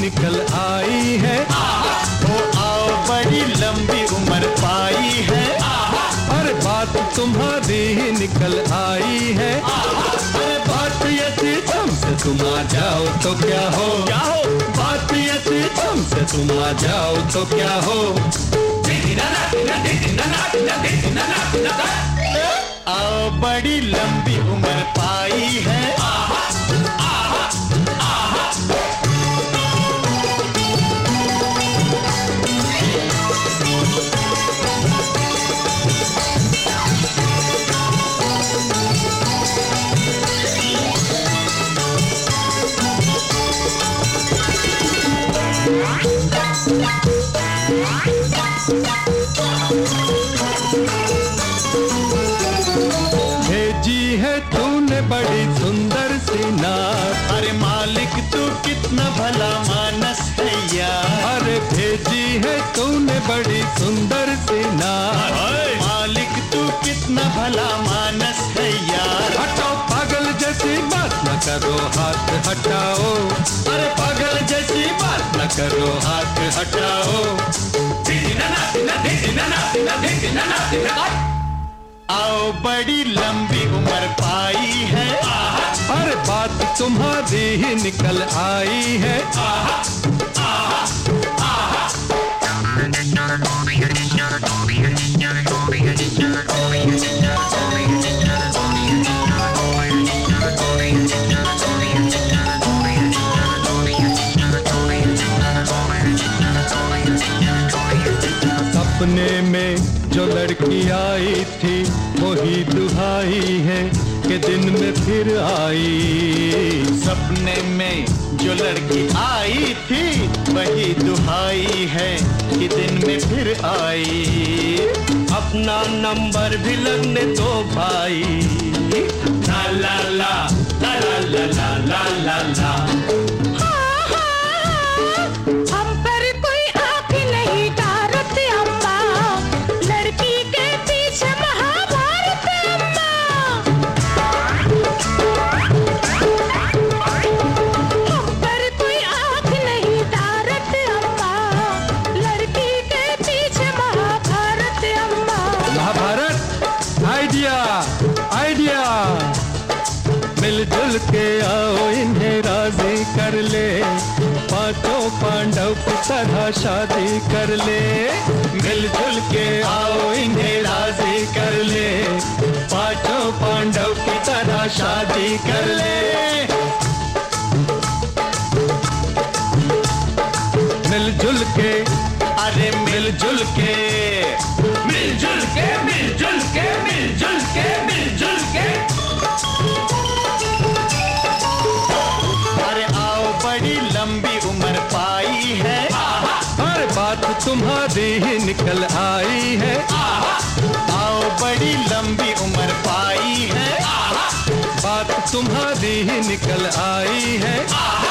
निकल आई है। ओ आओ बड़ी लंबी उम्र पाई है। अरे बात तुम्हारी ही निकल आई है। अरे बात यदि तुमसे तुम आ जाओ तो क्या हो, बात यदि तुमसे तुम आ जाओ तो क्या हो। आओ बड़ी लंबी उम्र पाई है। भेजी है तूने बड़ी सुंदर सी नात। अरे मालिक तू कितना भला मानस है यार। अरे भेजी है तूने बड़ी सुंदर सी नात। मालिक तू कितना भला मानस है यार। हटाओ पागल जैसी बात न करो, हाथ हटाओ। अरे पागल जैसी बात न करो, हाथ हटाओ। आओ बड़ी लंबी उम्र पाई है। अरे बात तुम्हारी ही निकल आई है। सपने में जो लड़की आई थी वही दुहाई है कि दिन में फिर आई। सपने में जो लड़की आई थी वही दुहाई है कि दिन में फिर आई। अपना नंबर भी लगने दो भाई। ला ला ला ला ला ला ला ला ला। हम पर कोई आँख नहीं डालते अम्मा, लड़की के पीछे महाभारत अम्मा। हम पर कोई आँख नहीं डालते अम्मा, लड़की के पीछे महाभारत अम्मा। Mahabharat idea idea. मिलजुल के आओ इन्हें राजी कर ले, पांचों पांडव की तरह शादी कर ले। मिलजुल के आओ इन्हें राजी कर ले, पांचों पांडव की तरह शादी कर ले। मिलजुल के, अरे मिलजुल के, मिलजुल के मिलजुल के मिलजुल के मिलजुल के। अरे आओ बड़ी लंबी उम्र पाई है। हर बात तुम्हारी ही निकल आई है। आओ बड़ी लंबी उम्र पाई है। बात तुम्हारी ही निकल आई है।